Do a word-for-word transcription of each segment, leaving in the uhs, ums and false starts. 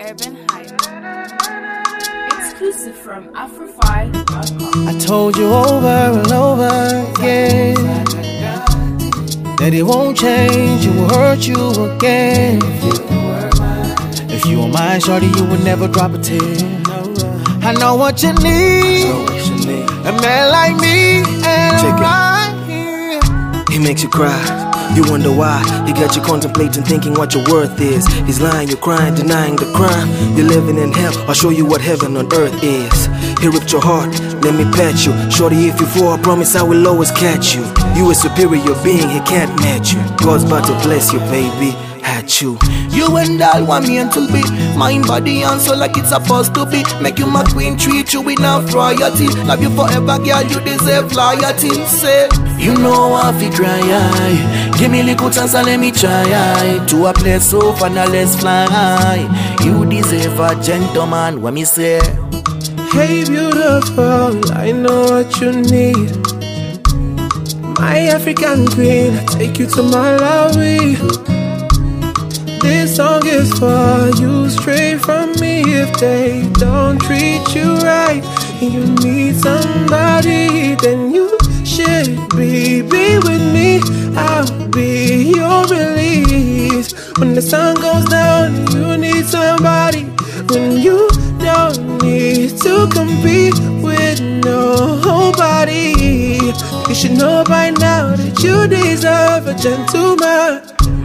Urban Hype. Exclusive from Afrofy dot com. I told you over and over again that it won't change, it will hurt you again. If you were mine, shorty, you would never drop a tear. I know what you need, a man like me, and I'm right here. He makes you cry. You wonder why. He got you contemplating, thinking what your worth is. He's lying, you're crying, denying the crime. You're living in hell, I'll show you what heaven on earth is. He ripped your heart, let me pat you. Shorty, if you fall, I promise I will always catch you. You a superior being, he can't match you. God's about to bless you, baby, at you. You and I want me until be mind, body, and soul like it's supposed to be. Make you my queen, treat you with enough royalty. Love you forever, girl, you deserve loyalty. Say, you know I fi cry, aye. Give me little chance and let me try, aye. To a place so far, now let's fly high. You deserve a gentleman, what me say. Hey beautiful, I know what you need. My African queen, I take you to Malawi. This song is for you, straight from me. If they don't treat you right and you need somebody, then you should be, be with me. I'll be your release. When the sun goes down, you need somebody. When you don't need to compete with nobody, you should know by now that you deserve a gentleman.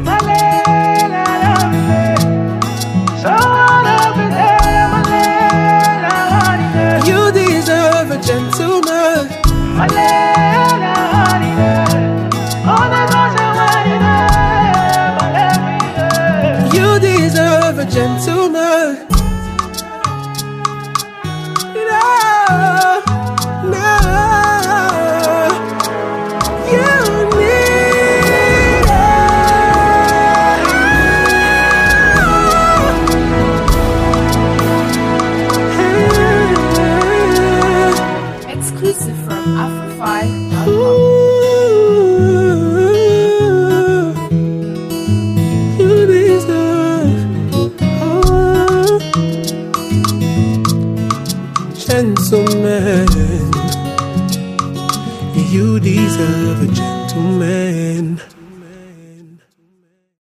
You deserve a gentleman. You deserve a gentleman. No, no, you need it. Exclusive from Afrofy dot com. You deserve oh, gentleman. You deserve a gentleman.